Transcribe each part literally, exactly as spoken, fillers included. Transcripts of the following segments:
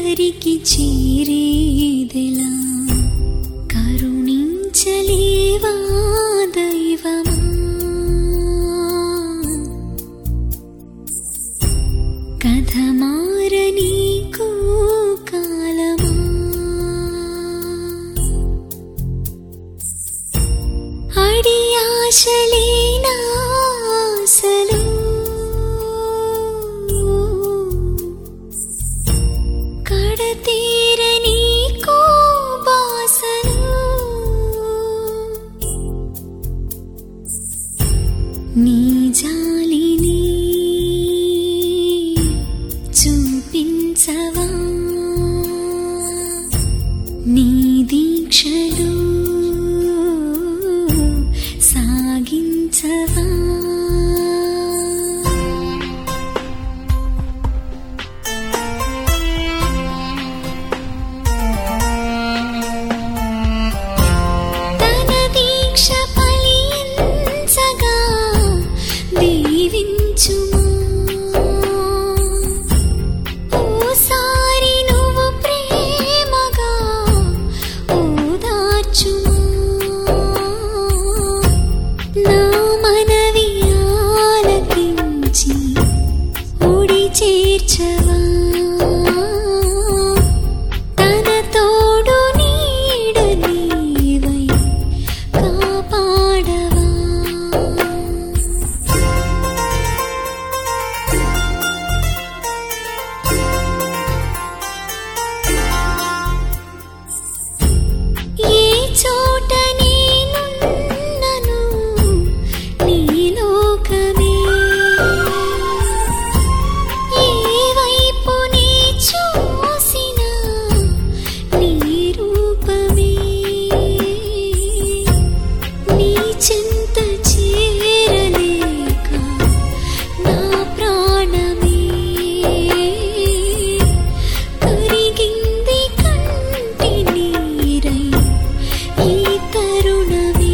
దరికి చేరేదెలా కరుణించలేవా దైవమా కథ మారనీకు కాలమా అడి ఆశలేనా ఆశలు కడతీరనీకు బాసలు నీ జాలిని చూపించవా నీ దీక్షలు సాగించవా తన దీక్ష ఫలించగా దీవించుమా ఓసారి నువ్వు ప్రేమగా ఓదార్చుమా నా మనవి ఆలకించి ఒడి చేర్చవా తన తోడు నీడ నీవై కాపాడవా ఏ చోట నేనున్నను నీ లోకమే ఏ వైపు నీ చూసినా నీ రూపమే నీ చింత చేరలేక నా ప్రాణమే కరిగింది కంటి నీరై ఈ తరుణమే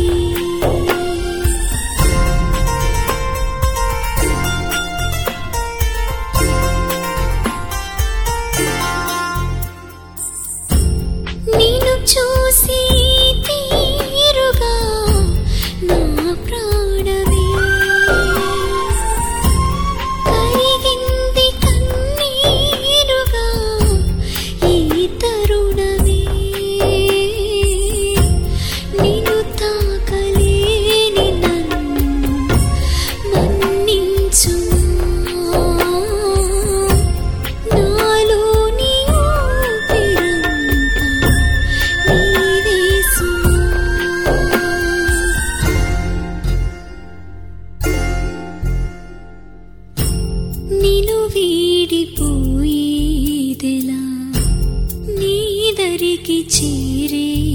నిన్ను చూసి తీరుగా నా ప్రాణమే కరిగింది కన్నీరుగా ఈ తరుణమే నిన్ను తాకలేని నన్ను మన్నించుమా నాలోని ఊపిరంతా నీవే సుమా నిన్ను వీడిపోయేదెలా నీ దరికి చేరే